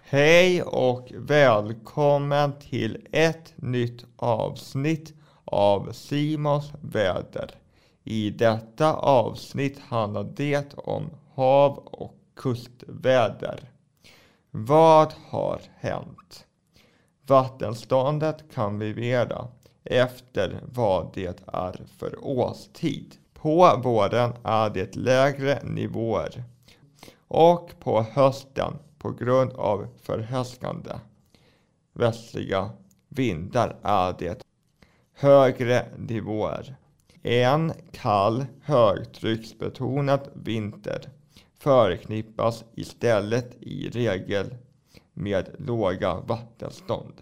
Hej och välkommen till ett nytt avsnitt av Simons väder. I detta avsnitt handlar det om hav- och kustväder. Vad har hänt? Vattenståndet kan variera efter vad det är för årstid. På våren är det lägre nivåer och på hösten på grund av förhärskande västliga vindar är det högre nivåer. En kall högtrycksbetonad vinter förknippas istället i regel med låga vattenstånd.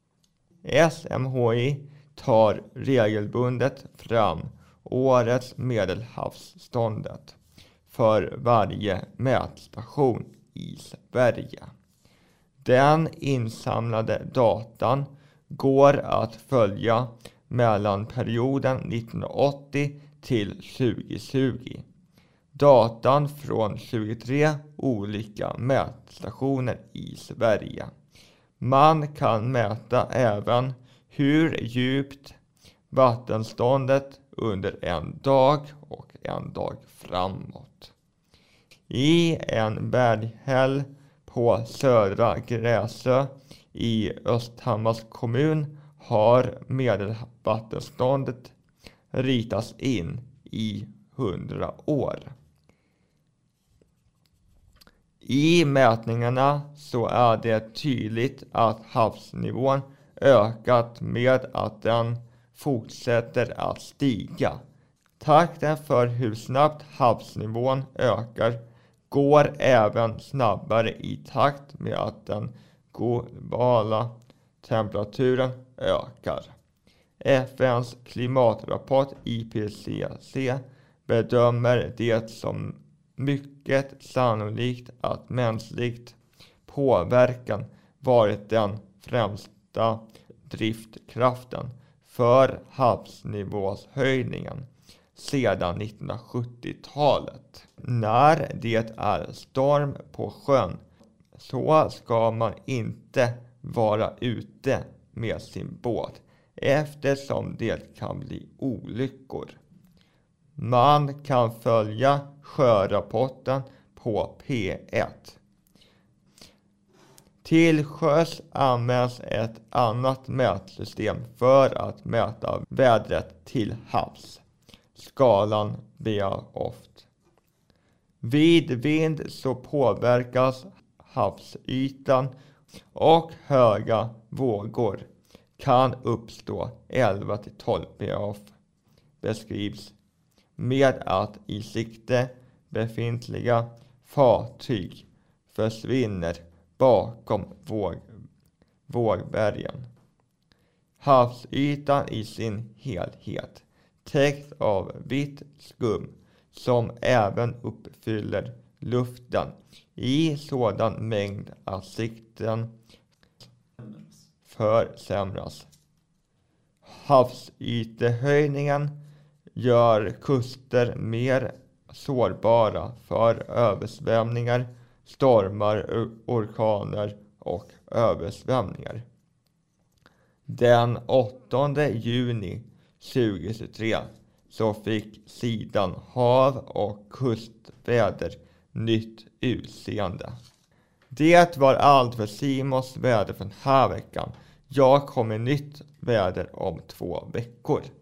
SMHI tar regelbundet fram årets medelhavsståndet för varje mätstation i Sverige. Den insamlade datan går att följa mellan perioden 1980 till 2020. Datan från 23 olika mätstationer i Sverige. Man kan mäta även hur djupt vattenståndet under en dag och en dag framåt. I en berghäll på Södra Gräsö i Östhammars kommun har medelvattenståndet ritats in i 100 år. I mätningarna så är det tydligt att havsnivån ökat med att den fortsätter att stiga. Takten för hur snabbt havsnivån ökar går även snabbare i takt med att den globala temperaturen ökar. FN:s klimatrapport IPCC bedömer det som mycket sannolikt att mänsklig påverkan varit den främsta drivkraften för havsnivåshöjningen sedan 1970-talet. När det är storm på sjön så ska man inte vara ute med sin båt eftersom det kan bli olyckor. Man kan följa sjörapporten på P1. Till sjöss används ett annat mätsystem för att mäta vädret till havs. Skalan Beoft. Vid vind så påverkas havsytan och höga vågor kan uppstå 11-12 Beoft beskrivs med att i sikte befintliga fartyg försvinner bakom vågbergen. Havsytan i sin helhet täckt av vitt skum som även uppfyller luften i sådan mängd att sikten försämras. Havsytehöjningen gör kuster mer sårbara för översvämningar, stormar, orkaner och översvämningar. Den 8 juni 2023 så fick sidan hav- och kustväder nytt utseende. Det var allt för Simons väder för den här veckan. Jag kommer nytt väder om 2 veckor.